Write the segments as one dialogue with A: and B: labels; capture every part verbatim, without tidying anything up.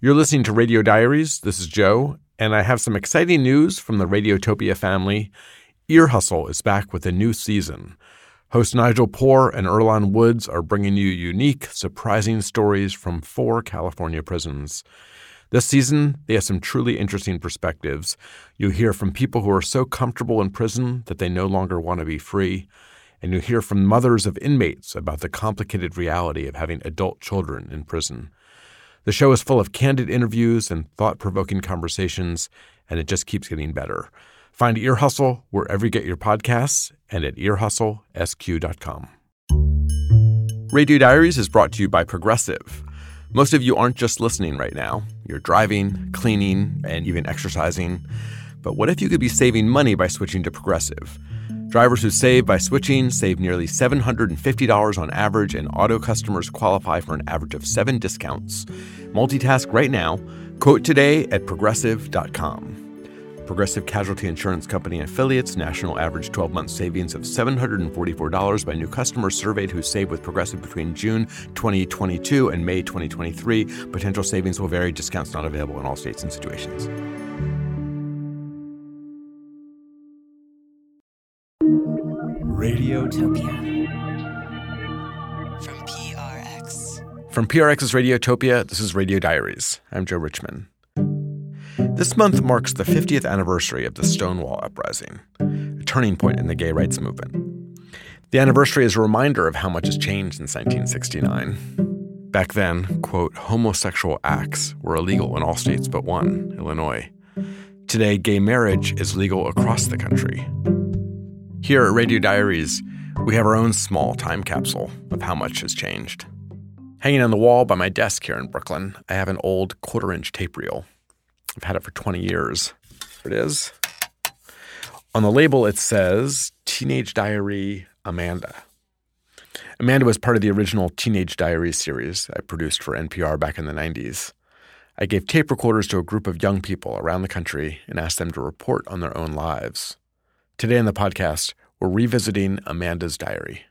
A: You're listening to Radio Diaries. This is Joe, and I have some exciting news from the Radiotopia family. Ear Hustle is back with a new season. Host Nigel Poor and Earlonne Woods are bringing you unique, surprising stories from four California prisons. This season, they have some truly interesting perspectives. You'll hear from people who are so comfortable in prison that they no longer want to be free. And you'll hear from mothers of inmates about the complicated reality of having adult children in prison. The show is full of candid interviews and thought-provoking conversations, and it just keeps getting better. Find Ear Hustle wherever you get your podcasts and at ear hustle s q dot com. Radio Diaries is brought to you by Progressive. Most of you aren't just listening right now. You're driving, cleaning, and even exercising. But what if you could be saving money by switching to Progressive? Drivers who save by switching save nearly seven hundred fifty dollars on average, and auto customers qualify for an average of seven discounts. Multitask right now. Quote today at progressive dot com. Progressive Casualty Insurance Company and affiliates, national average twelve-month savings of seven hundred forty-four dollars by new customers surveyed who saved with Progressive between June twenty twenty-two and May twenty twenty-three. Potential savings will vary. Discounts not available in all states and situations.
B: Radiotopia from P R X.
A: From P R X's Radiotopia, this is Radio Diaries. I'm Joe Richman. This month marks the fiftieth anniversary of the Stonewall Uprising, a turning point in the gay rights movement. The anniversary is a reminder of how much has changed since nineteen sixty-nine. Back then, quote, homosexual acts were illegal in all states but one, Illinois. Today, gay marriage is legal across the country. Here at Radio Diaries, we have our own small time capsule of how much has changed. Hanging on the wall by my desk here in Brooklyn, I have an old quarter-inch tape reel. I've had it for twenty years. Here it is. On the label, it says, Teenage Diary Amanda. Amanda was part of the original Teenage Diaries series I produced for N P R back in the nineties. I gave tape recorders to a group of young people around the country and asked them to report on their own lives. Today on the podcast, we're revisiting Amanda's diary.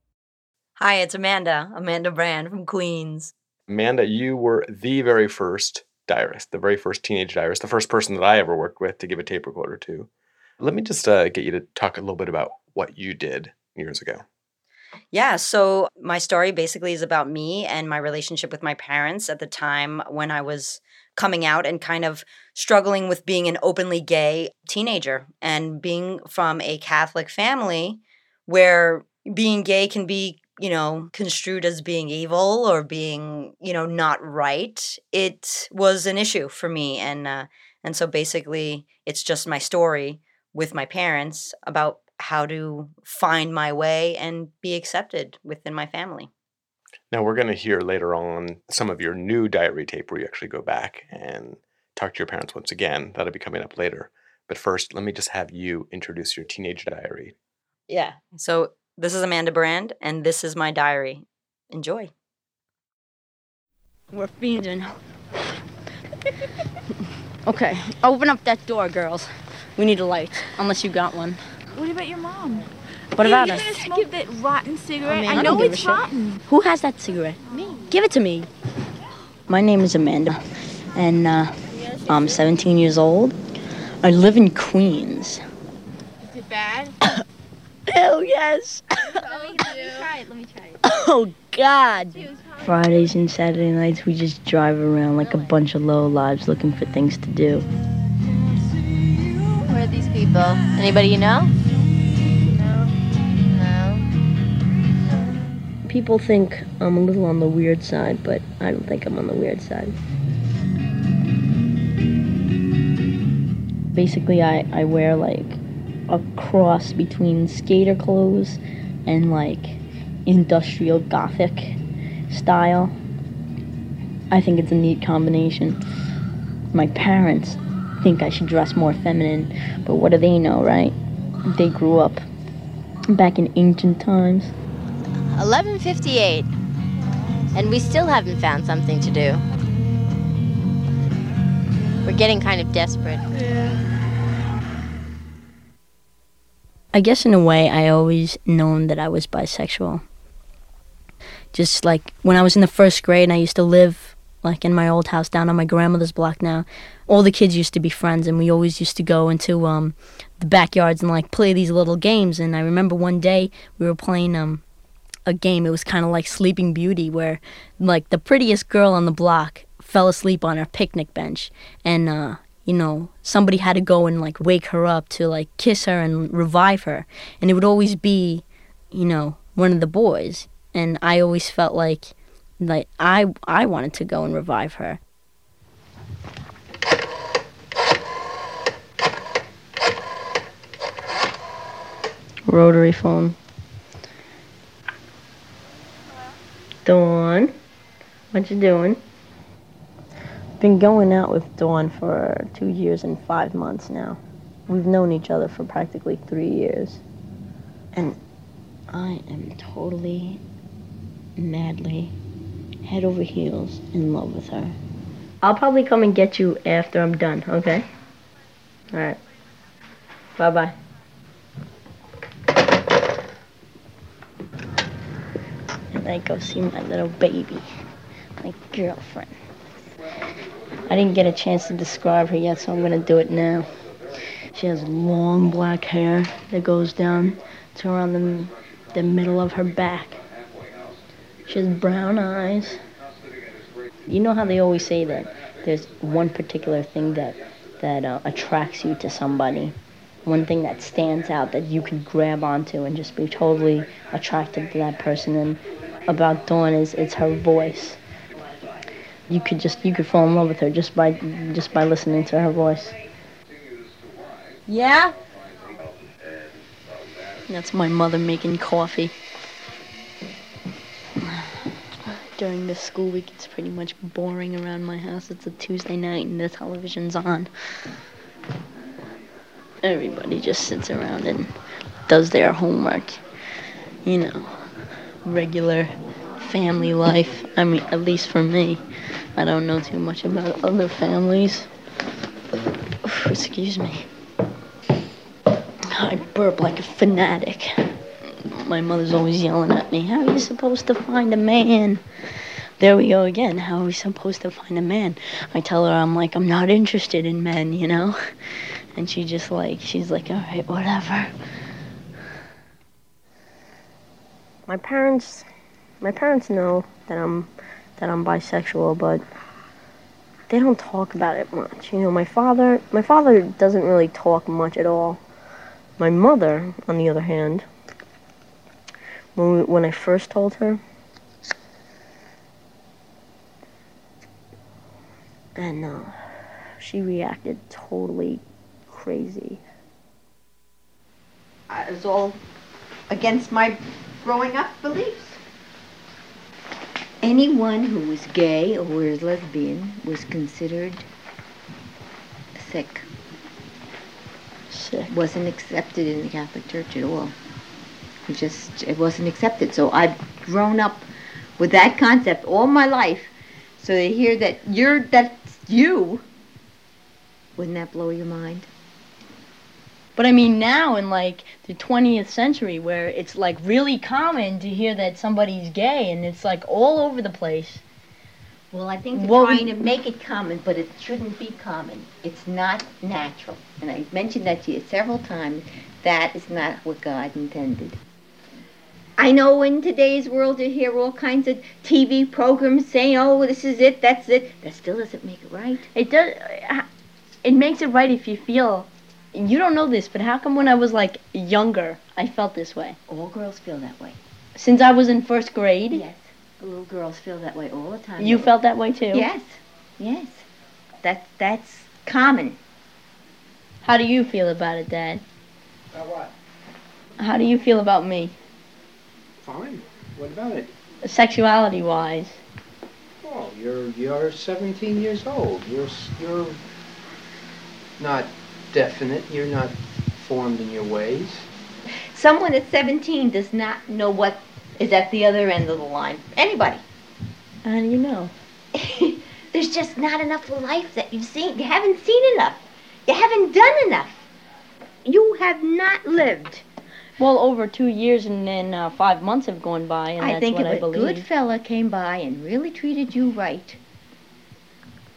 C: Hi, it's Amanda, Amanda Brand from Queens.
A: Amanda, you were the very first diarist, the very first teenage diarist, the first person that I ever worked with to give a tape recorder to. Let me just uh, get you to talk a little bit about what you did years ago.
C: Yeah, so my story basically is about me and my relationship with my parents at the time when I was coming out and kind of struggling with being an openly gay teenager and being from a Catholic family where being gay can be, you know, construed as being evil or being, you know, not right. It was an issue for me. And, uh, and so basically it's just my story with my parents about how to find my way and be accepted within my family.
A: Now, we're going to hear later on some of your new diary tape where you actually go back and talk to your parents once again. That'll be coming up later. But first, let me just have you introduce your teenage diary.
C: Yeah. So this is Amanda Brand, and this is my diary. Enjoy.
D: We're feeding. Okay, open up that door, girls. We need a light, unless you got one.
E: What about your mom?
D: What about
E: You're
D: us?
E: gonna smoke that rotten cigarette.
D: Oh, man,
E: I,
D: I
E: know
D: don't give a
E: it's
D: shit.
E: rotten.
D: Who has that cigarette?
E: Me.
D: Give it to me. My name is Amanda, and uh, I'm seventeen years old. I live in Queens.
E: Is it bad?
D: Hell yes.
E: Let me try it. Let me try it.
D: Oh, God. Fridays and Saturday nights, we just drive around like a bunch of lowlives looking for things to do.
F: Who are these people? Anybody you know? No. No.
D: People think I'm a little on the weird side, but I don't think I'm on the weird side. Basically, I, I wear, like, a cross between skater clothes and, like, industrial gothic style. I think it's a neat combination. My parents think I should dress more feminine, but what do they know, right? They grew up back in ancient times.
F: eleven fifty-eight. And we still haven't found something to do. We're getting kind of desperate.
E: Yeah.
D: I guess in a way, I always known that I was bisexual. Just like when I was in the first grade and I used to live like in my old house down on my grandmother's block now, all the kids used to be friends, and we always used to go into um, the backyards and like play these little games. And I remember one day we were playing um, a game. It was kind of like Sleeping Beauty, where like the prettiest girl on the block fell asleep on her picnic bench, and uh, you know, somebody had to go and like wake her up to like kiss her and revive her, and it would always be, you know, one of the boys. And I always felt like like I I wanted to go and revive her. Rotary phone. Dawn, what you doing? Been going out with Dawn for two years and five months now. We've known each other for practically three years. And I am totally, madly, head over heels in love with her. I'll probably come and get you after I'm done, okay? All right. Bye-bye. And I go see my little baby, my girlfriend. I didn't get a chance to describe her yet, so I'm gonna do it now. She has long black hair that goes down to around the, the middle of her back. She has brown eyes. You know how they always say that there's one particular thing that, that uh, attracts you to somebody, one thing that stands out that you can grab onto and just be totally attracted to that person. And about Dawn is it's her voice. You could just you could fall in love with her just by just by listening to her voice. Yeah? That's my mother making coffee. During the school week, it's pretty much boring around my house. It's a Tuesday night and the television's on. Everybody just sits around and does their homework. You know, regular family life. I mean, at least for me. I don't know too much about other families. Excuse me. I burp like a fanatic. My mother's always yelling at me, how are you supposed to find a man? There we go again, how are we supposed to find a man? I tell her, I'm like, I'm not interested in men, you know? And she just like, she's like, all right, whatever. My parents, my parents know that I'm, that I'm bisexual, but they don't talk about it much. You know, my father, my father doesn't really talk much at all. My mother, on the other hand, when, we, when I first told her, and uh, she reacted totally crazy.
B: It was all against my growing up beliefs. Anyone who was gay or was lesbian was considered sick.
D: Sick.
B: Wasn't accepted in the Catholic Church at all. It just, it wasn't accepted. So I've grown up with that concept all my life. So to hear that you're, that's you, wouldn't that blow your mind?
D: But I mean, now in like the twentieth century, where it's like really common to hear that somebody's gay, and it's like all over the place.
B: Well, I think they're
D: Well,
B: trying to make it common, but it shouldn't be common. It's not natural. And I mentioned that to you several times. That is not what God intended. I know in today's world you hear all kinds of T V programs saying, oh, this is it, that's it. That still doesn't make it right.
D: It does. It makes it right if you feel. You don't know this, but how come when I was like younger, I felt this way?
B: All girls feel that way.
D: Since I was in first grade?
B: Yes. Little girls feel that way all the time.
D: You felt that way too?
B: Yes. Yes. That, that's common.
D: How do you feel about it, Dad?
G: About what?
D: How do you feel about me?
G: Fine. What about it?
D: Sexuality-wise.
G: Oh, you're you're seventeen years old. You're you're not definite. You're not formed in your ways.
B: Someone at seventeen does not know what is at the other end of the line. Anybody.
D: How do you know?
B: There's just not enough of life that you've seen. You haven't seen enough. You haven't done enough. You have not lived.
D: Well, over two years and then uh, five months have gone by, and
B: I
D: that's
B: think
D: what
B: if
D: I
B: a
D: believe.
B: good fella came by and really treated you right,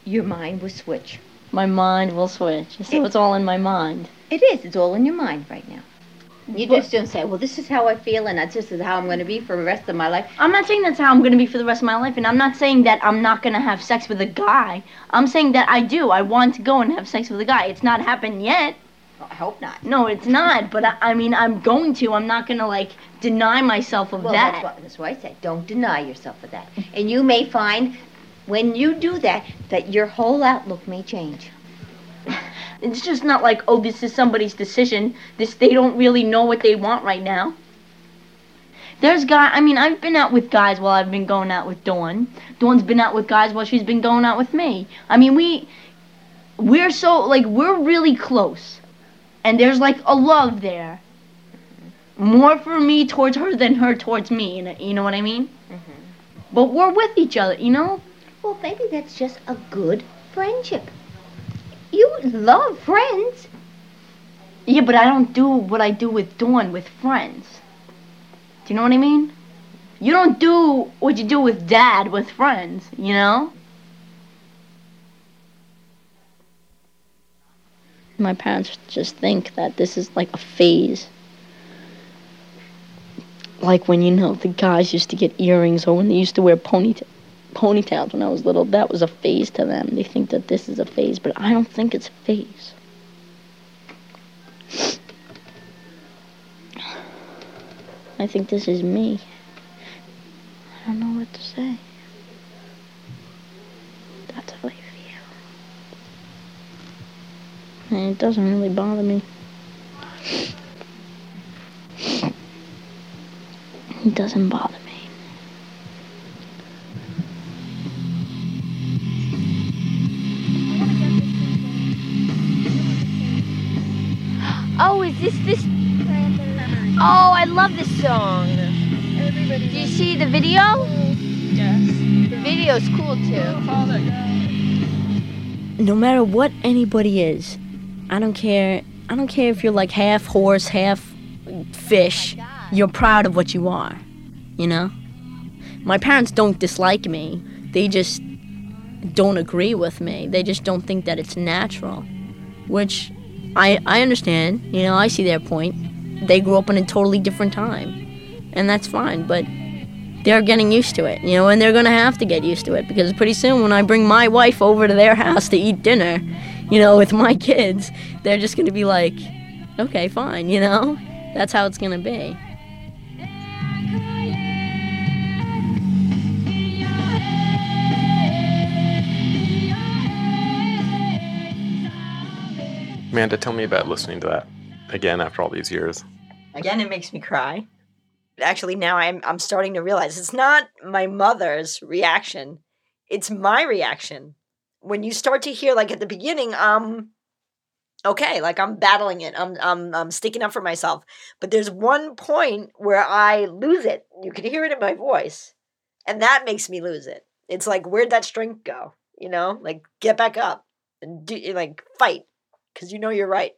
B: your mind will switch.
D: My mind will switch. So it's all in my mind.
B: It is. It's all in your mind right now. You
D: But-
B: just don't say, well, this is how I feel, and that's just how I'm going to be for the rest of my life.
D: I'm not saying that's how I'm going to be for the rest of my life, and I'm not saying that I'm not going to have sex with a guy. I'm saying that I do. I want to go and have sex with a guy. It's not happened yet.
B: Well, I hope not.
D: No, it's not. But I, I mean, I'm going to. I'm not going to, like, deny myself of
B: Well,
D: that.
B: that's what, that's why I said, don't deny yourself of that. And you may find, when you do that, that your whole outlook may change.
D: It's just not like, oh, this is somebody's decision. This they don't really know what they want right now. There's guy. I mean, I've been out with guys while I've been going out with Dawn. Dawn's been out with guys while she's been going out with me. I mean, we we're so like we're really close, and there's like a love there. More for me towards her than her towards me. You know, you know what I mean?
B: Mm-hmm.
D: But we're with each other. You know.
B: Well, maybe that's just a good friendship. You love friends.
D: Yeah, but I don't do what I do with Dawn with friends. Do you know what I mean? You don't do what you do with Dad with friends, you know? My parents just think that this is like a phase. Like when, you know, the guys used to get earrings, or when they used to wear ponytails. ponytails when I was little, that was a phase to them. They think that this is a phase, but I don't think it's a phase. I think this is me. I don't know what to say. That's how I feel. And it doesn't really bother me. It doesn't bother me.
F: Oh, is this this? Oh, I love this song.
E: Everybody.
F: Do you see the video?
E: Yes.
F: The video's cool too.
D: No matter what anybody is, I don't care. I don't care if you're like half horse, half fish. You're proud of what you are, you know? My parents don't dislike me. They just don't agree with me. They just don't think that it's natural, which I I understand. You know, I see their point. They grew up in a totally different time, and that's fine, but they're getting used to it, you know, and they're going to have to get used to it, because pretty soon when I bring my wife over to their house to eat dinner, you know, with my kids, they're just going to be like, okay, fine, you know? That's how it's going to be.
A: Amanda, tell me about listening to that again after all these years.
C: Again, it makes me cry. Actually, now I'm I'm starting to realize it's not my mother's reaction. It's my reaction. When you start to hear, like at the beginning, um, okay, like I'm battling it. I'm I'm I'm sticking up for myself. But there's one point where I lose it. You can hear it in my voice. And that makes me lose it. It's like, where'd that strength go? You know? Like, get back up and do like fight. Because you know you're right.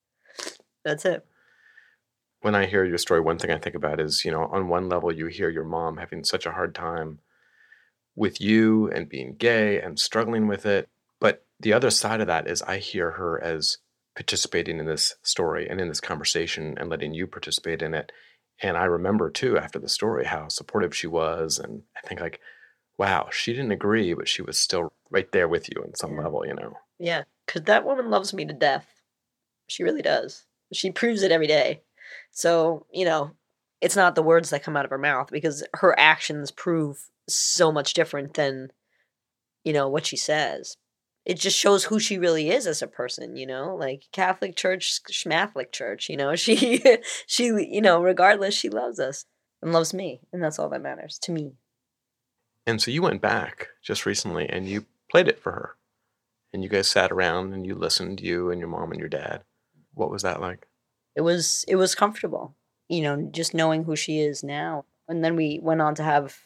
C: That's it.
A: When I hear your story, one thing I think about is, you know, on one level, you hear your mom having such a hard time with you and being gay and struggling with it. But the other side of that is I hear her as participating in this story and in this conversation and letting you participate in it. And I remember, too, after the story, how supportive she was. And I think, like, wow, she didn't agree, but she was still right there with you on some
C: Yeah.
A: level, you know.
C: Yeah, because that woman loves me to death. She really does. She proves it every day. So, you know, it's not the words that come out of her mouth, because her actions prove so much different than, you know, what she says. It just shows who she really is as a person, you know, like Catholic Church, Schmatholic Church, you know, she, she, you know, regardless, she loves us and loves me. And that's all that matters to me.
A: And so you went back just recently and you played it for her. And you guys sat around and you listened, you and your mom and your dad. What was that like?
C: It was it was comfortable, you know, just knowing who she is now. And then we went on to have,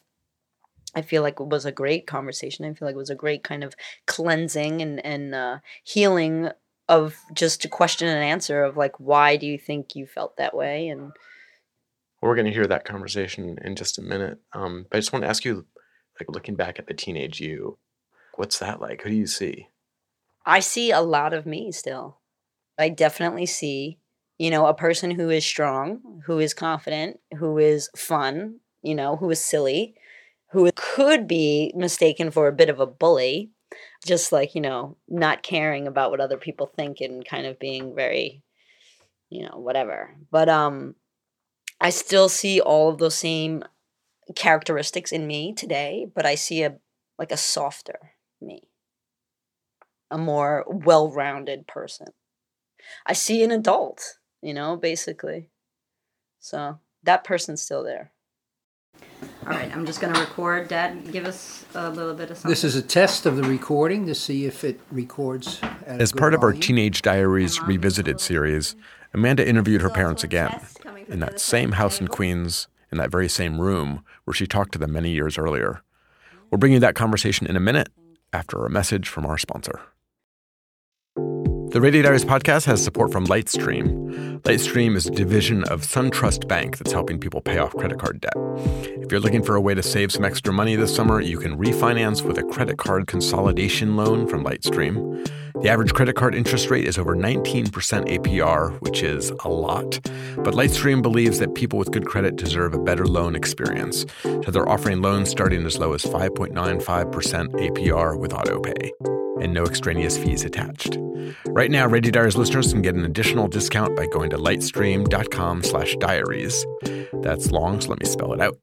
C: I feel like it was a great conversation. I feel like it was a great kind of cleansing and, and uh, healing of just a question and answer of like, why do you think you felt that way? And
A: Well, we're going to hear that conversation in just a minute. Um, but I just want to ask you, like looking back at the teenage you, What's that like? Who do you see?
C: I see a lot of me still. I definitely see, you know, a person who is strong, who is confident, who is fun, you know, who is silly, who could be mistaken for a bit of a bully, just like, you know, not caring about what other people think and kind of being very, you know, whatever. But um, I still see all of those same characteristics in me today, but I see a like a softer me, a more well-rounded person. I see an adult, you know, basically. So that person's still there. All right, I'm just going to record. Dad, give us a little bit of something.
G: This is a test of the recording to see if it records at
A: As
G: a good
A: part of our
G: volume.
A: Teenage Diaries Revisited series, Amanda interviewed her parents again in that same house in Queens, in that very same room where she talked to them many years earlier. We'll bring you that conversation in a minute after a message from our sponsor. The Radio Diaries podcast has support from Lightstream. Lightstream is a division of SunTrust Bank that's helping people pay off credit card debt. If you're looking for a way to save some extra money this summer, you can refinance with a credit card consolidation loan from Lightstream. The average credit card interest rate is over nineteen percent A P R, which is a lot. But Lightstream believes that people with good credit deserve a better loan experience. So they're offering loans starting as low as five point nine five percent A P R with autopay and no extraneous fees attached. Right now, Radio Diaries listeners can get an additional discount by going to lightstream.com slash diaries. That's long, so let me spell it out.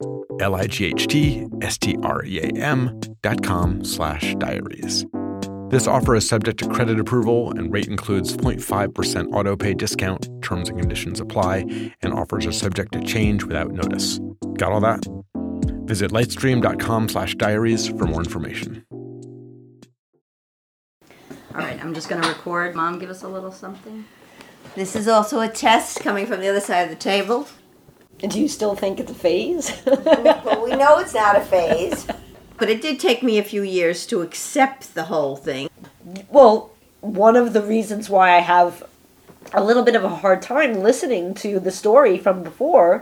A: L-I-G-H-T-S-T-R-E-A-M dot com slash diaries. This offer is subject to credit approval, and rate includes zero point five percent autopay discount. Terms and conditions apply, and offers are subject to change without notice. Got all that? Visit lightstream.com slash diaries for more information.
C: All right, I'm just going to record. Mom, give us a little something.
B: This is also a test coming from the other side of the table.
C: Do you still think it's a phase?
B: Well, we know it's not a phase. But it did take me a few years to accept the whole thing.
C: Well, one of the reasons why I have a little bit of a hard time listening to the story from before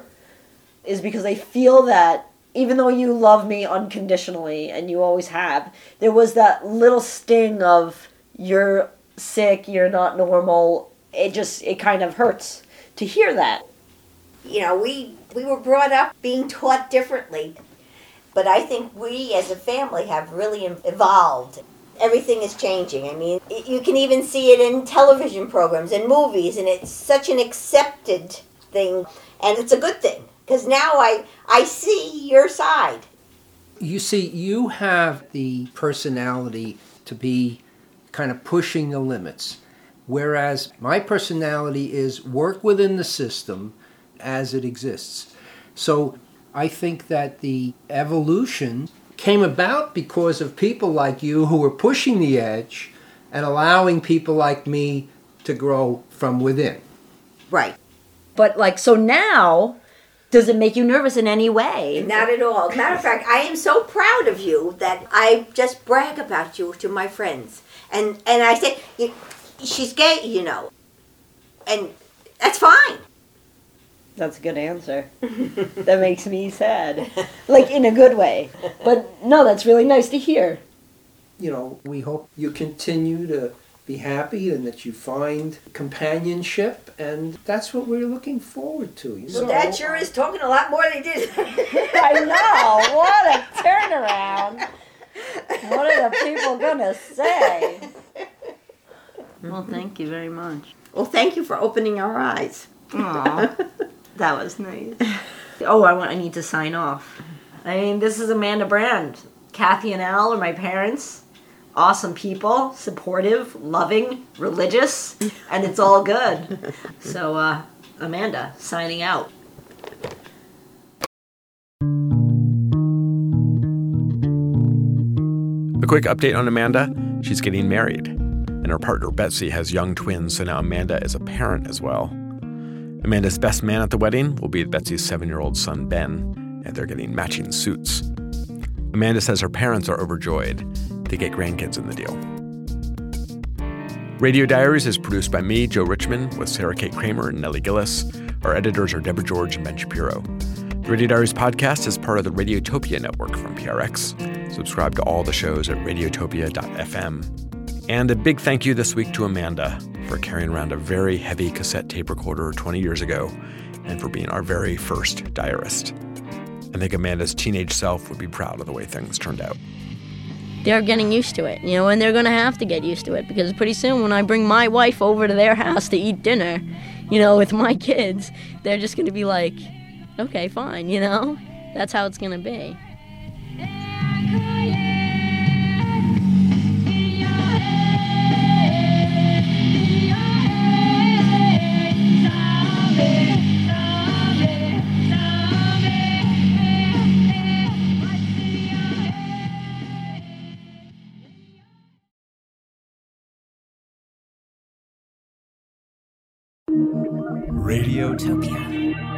C: is because I feel that even though you love me unconditionally, and you always have, there was that little sting of you're sick, you're not normal. It just, it kind of hurts to hear that.
B: You know, we, we were brought up being taught differently. But I think we as a family have really evolved. Everything is changing. I mean, you can even see it in television programs and movies, and it's such an accepted thing. And it's a good thing, because now I, I see your side.
G: You see, you have the personality to be kind of pushing the limits, whereas my personality is work within the system as it exists. So I think that the evolution came about because of people like you who were pushing the edge and allowing people like me to grow from within.
B: Right.
C: But, like, so now, does it make you nervous in any way?
B: Not at all. Matter of fact, I am so proud of you that I just brag about you to my friends. And and I say, she's gay, you know. And that's fine.
C: That's a good answer. That makes me sad. Like, in a good way. But, no, that's really nice to hear.
G: You know, we hope you continue to be happy and that you find companionship, and that's what we're looking forward to. You know?
B: Well, Dad sure is talking a lot more than he did.
C: I know. What a turnaround. What are the people going to say? Well, thank you very much.
B: Well, thank you for opening our eyes.
C: Aw, that was nice. Oh, I want. I need to sign off. I mean, this is Amanda Brand. Kathy and Al are my parents. Awesome people, supportive, loving, religious, and it's all good. So, uh, Amanda, signing out.
A: A quick update on Amanda. She's getting married, and her partner Betsy has young twins, so now Amanda is a parent as well. Amanda's best man at the wedding will be Betsy's seven-year-old son, Ben, and they're getting matching suits. Amanda says her parents are overjoyed to get grandkids in the deal. Radio Diaries is produced by me, Joe Richmond, with Sarah Kate Kramer and Nellie Gillis. Our editors are Deborah George and Ben Shapiro. The Radio Diaries podcast is part of the Radiotopia network from P R X. Subscribe to all the shows at radiotopia dot f m. And a big thank you this week to Amanda for carrying around a very heavy cassette tape recorder twenty years ago and for being our very first diarist. I think Amanda's teenage self would be proud of the way things turned out.
D: They're getting used to it, you know, and they're going to have to get used to it because pretty soon when I bring my wife over to their house to eat dinner, you know, with my kids, they're just going to be like, okay, fine, you know? That's how it's going to be.
H: Radiotopia.